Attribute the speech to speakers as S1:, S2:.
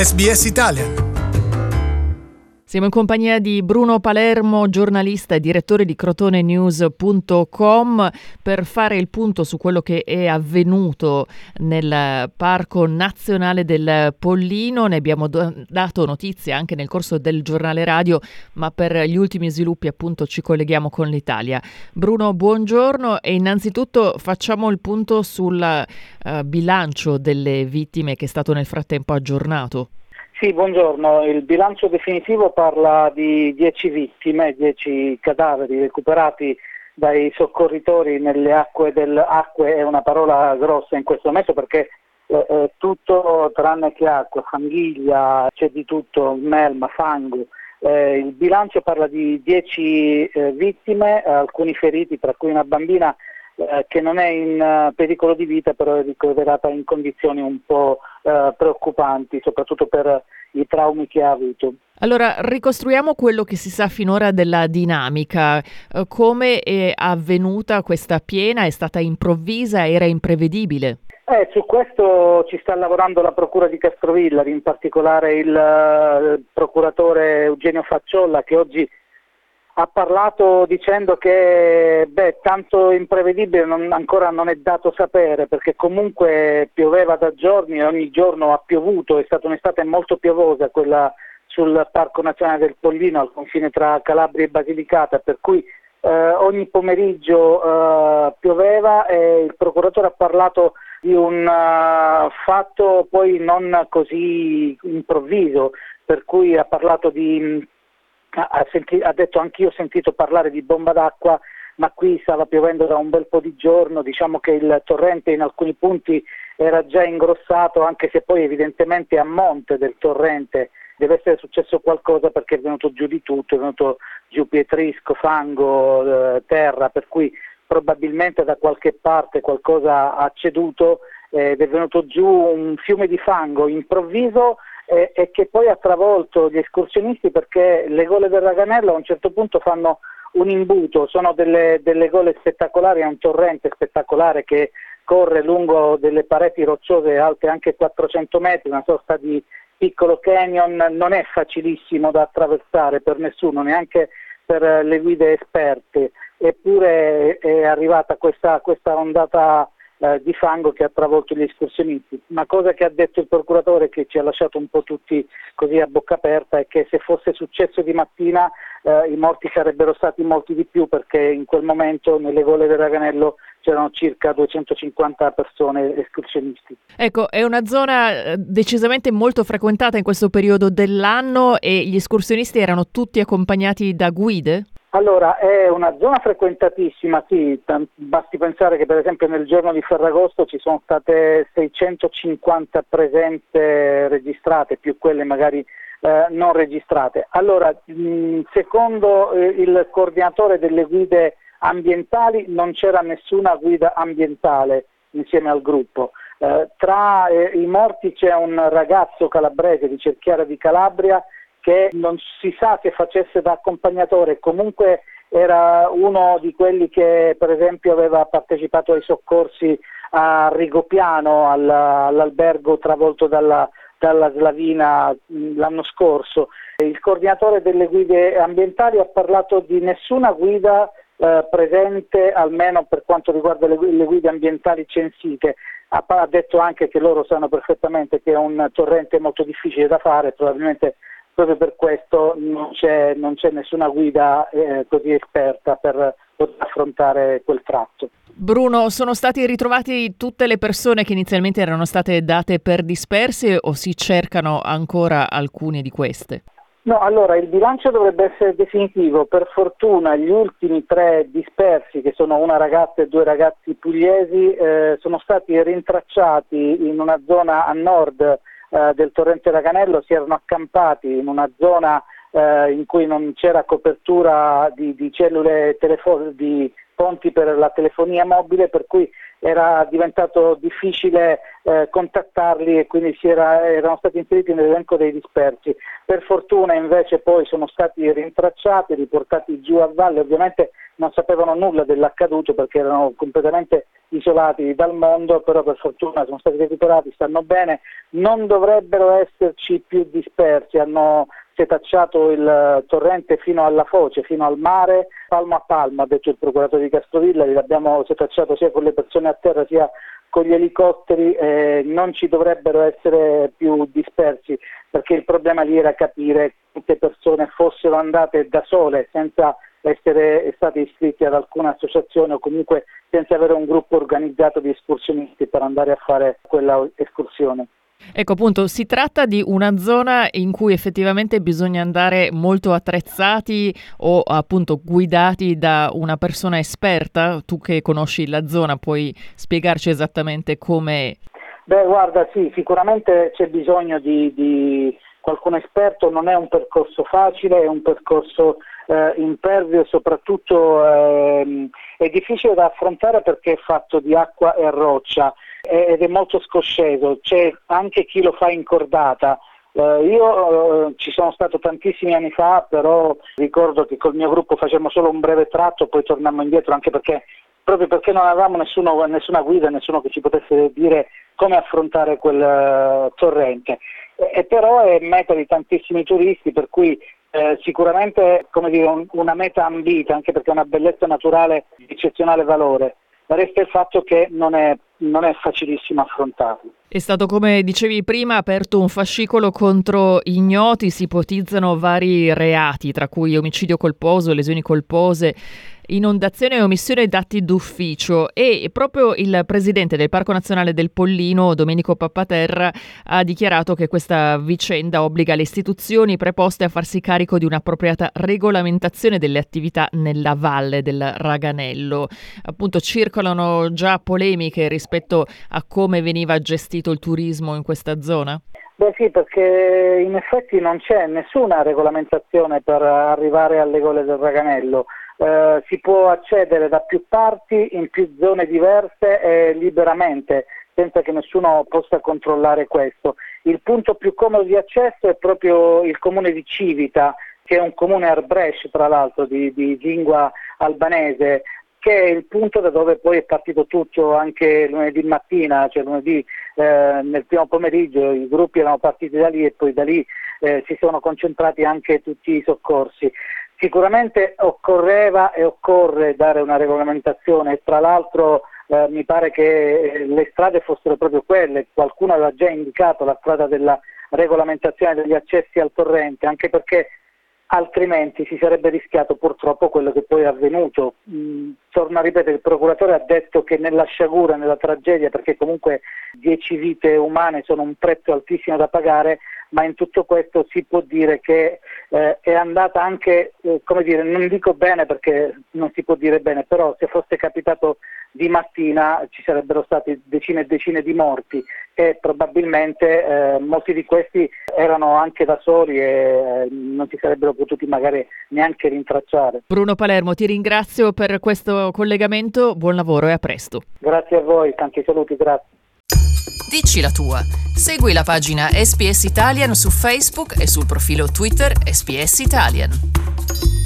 S1: SBS Italian.
S2: Siamo in compagnia di Bruno Palermo, giornalista e direttore di crotonenews.com, per fare il punto su quello che è avvenuto nel Parco Nazionale del Pollino. Ne abbiamo dato notizie anche nel corso del giornale radio, ma per gli ultimi sviluppi appunto ci colleghiamo con l'Italia. Bruno, buongiorno, e innanzitutto facciamo il punto sul bilancio delle vittime che è stato nel frattempo aggiornato.
S3: Sì, buongiorno. Il bilancio definitivo parla di 10 vittime, 10 cadaveri recuperati dai soccorritori nelle acque acque è una parola grossa in questo momento perché tutto tranne che acqua, fanghiglia, c'è di tutto, melma, fango. Il bilancio parla di 10 vittime, alcuni feriti, tra cui una bambina che non è in pericolo di vita, però è ricoverata in condizioni un po' preoccupanti, soprattutto per i traumi che ha avuto.
S2: Allora, ricostruiamo quello che si sa finora della dinamica. Come è avvenuta questa piena? È stata improvvisa? Era imprevedibile?
S3: Su questo ci sta lavorando la Procura di Castrovillari, in particolare il procuratore Eugenio Facciolla, che oggi ha parlato dicendo che tanto imprevedibile ancora non è dato sapere, perché comunque pioveva da giorni e ogni giorno ha piovuto, è stata un'estate molto piovosa quella sul Parco Nazionale del Pollino al confine tra Calabria e Basilicata, per cui ogni pomeriggio pioveva e il procuratore ha parlato di un fatto poi non così improvviso, per cui ha parlato ha detto anch'io ho sentito parlare di bomba d'acqua, ma qui stava piovendo da un bel po' di giorno, diciamo che il torrente in alcuni punti era già ingrossato, anche se poi evidentemente a monte del torrente deve essere successo qualcosa perché è venuto giù di tutto, è venuto giù pietrisco, fango, terra, per cui probabilmente da qualche parte qualcosa ha ceduto ed è venuto giù un fiume di fango improvviso e che poi ha travolto gli escursionisti, perché le gole del Raganello a un certo punto fanno un imbuto, sono delle gole spettacolari, è un torrente spettacolare che corre lungo delle pareti rocciose alte anche 400 metri, una sorta di piccolo canyon, non è facilissimo da attraversare per nessuno, neanche per le guide esperte, eppure è arrivata questa ondata di fango che ha travolto gli escursionisti. Una cosa che ha detto il procuratore, che ci ha lasciato un po' tutti così a bocca aperta, è che se fosse successo di mattina i morti sarebbero stati molti di più, perché in quel momento nelle gole del Raganello c'erano circa 250 persone escursionisti.
S2: Ecco, è una zona decisamente molto frequentata in questo periodo dell'anno, e gli escursionisti erano tutti accompagnati da guide?
S3: Allora, è una zona frequentatissima, sì, basti pensare che per esempio nel giorno di Ferragosto ci sono state 650 presenze registrate, più quelle magari non registrate. Allora, secondo il coordinatore delle guide ambientali non c'era nessuna guida ambientale insieme al gruppo. Tra i morti c'è un ragazzo calabrese di Cerchiara di Calabria che non si sa se facesse da accompagnatore, comunque era uno di quelli che per esempio aveva partecipato ai soccorsi a Rigopiano, all'albergo travolto dalla slavina l'anno scorso. Il coordinatore delle guide ambientali ha parlato di nessuna guida presente, almeno per quanto riguarda le guide ambientali censite. Ha detto anche che loro sanno perfettamente che è un torrente molto difficile da fare, probabilmente proprio per questo non c'è nessuna guida così esperta per poter affrontare quel tratto.
S2: Bruno, sono stati ritrovati tutte le persone che inizialmente erano state date per disperse, o si cercano ancora alcune di queste?
S3: No, allora il bilancio dovrebbe essere definitivo. Per fortuna gli ultimi 3 dispersi, che sono una ragazza e 2 ragazzi pugliesi, sono stati rintracciati in una zona a nord del torrente Raganello, si erano accampati in una zona in cui non c'era copertura di cellule di ponti per la telefonia mobile, per cui era diventato difficile contattarli e quindi erano stati inseriti nell'elenco dei dispersi. Per fortuna invece poi sono stati rintracciati, riportati giù a valle, ovviamente non sapevano nulla dell'accaduto perché erano completamente isolati dal mondo, però per fortuna sono stati recuperati, stanno bene, non dovrebbero esserci più dispersi, hanno setacciato il torrente fino alla foce, fino al mare, palmo a palmo, ha detto il procuratore di Castrovilla, li abbiamo setacciato sia con le persone a terra sia con gli elicotteri, non ci dovrebbero essere più dispersi, perché il problema lì era capire quante persone fossero andate da sole senza essere state iscritte ad alcuna associazione o comunque senza avere un gruppo organizzato di escursionisti per andare a fare quella escursione.
S2: Ecco, appunto, si tratta di una zona in cui effettivamente bisogna andare molto attrezzati o appunto guidati da una persona esperta. Tu che conosci la zona puoi spiegarci esattamente com'è?
S3: Beh, guarda, sì, sicuramente c'è bisogno di qualcuno esperto, non è un percorso facile, è un percorso impervio e soprattutto è difficile da affrontare perché è fatto di acqua e roccia ed è molto scosceso, c'è anche chi lo fa in cordata. Io ci sono stato tantissimi anni fa, però ricordo che col mio gruppo facemmo solo un breve tratto, poi tornammo indietro, anche perché proprio perché non avevamo nessuna guida, nessuno che ci potesse dire come affrontare quel torrente. E però è meta di tantissimi turisti, per cui sicuramente come dire, una meta ambita, anche perché è una bellezza naturale di eccezionale valore. Resta il fatto che non è facilissimo affrontarlo.
S2: È stato, come dicevi prima, aperto un fascicolo contro ignoti, si ipotizzano vari reati, tra cui omicidio colposo, lesioni colpose, inondazione e omissione d'atti d'ufficio, e proprio il presidente del Parco Nazionale del Pollino, Domenico Pappaterra, ha dichiarato che questa vicenda obbliga le istituzioni preposte a farsi carico di un'appropriata regolamentazione delle attività nella valle del Raganello. Appunto, circolano già polemiche rispetto a come veniva gestito il turismo in questa zona?
S3: Beh sì, perché in effetti non c'è nessuna regolamentazione per arrivare alle gole del Raganello. Si può accedere da più parti, in più zone diverse e liberamente, senza che nessuno possa controllare questo. Il punto più comodo di accesso è proprio il comune di Civita, che è un comune arbrescio, tra l'altro, di lingua albanese, che è il punto da dove poi è partito tutto anche lunedì mattina, cioè lunedì nel primo pomeriggio i gruppi erano partiti da lì e poi da lì si sono concentrati anche tutti i soccorsi. Sicuramente occorreva e occorre dare una regolamentazione, tra l'altro mi pare che le strade fossero proprio quelle, qualcuno aveva già indicato la strada della regolamentazione degli accessi al torrente, anche perché altrimenti si sarebbe rischiato purtroppo quello che poi è avvenuto. Torno a ripetere, il procuratore ha detto che nella sciagura, nella tragedia, perché comunque 10 vite umane sono un prezzo altissimo da pagare, ma in tutto questo si può dire che è andata anche, come dire, non dico bene perché non si può dire bene, però se fosse capitato di mattina ci sarebbero stati decine e decine di morti e probabilmente molti di questi erano anche da soli e non si sarebbero potuti magari neanche rintracciare.
S2: Bruno Palermo, ti ringrazio per questo collegamento, buon lavoro e a presto.
S3: Grazie a voi, tanti saluti, grazie.
S1: Dici la tua. Segui la pagina SPS Italian su Facebook e sul profilo Twitter SPS Italian.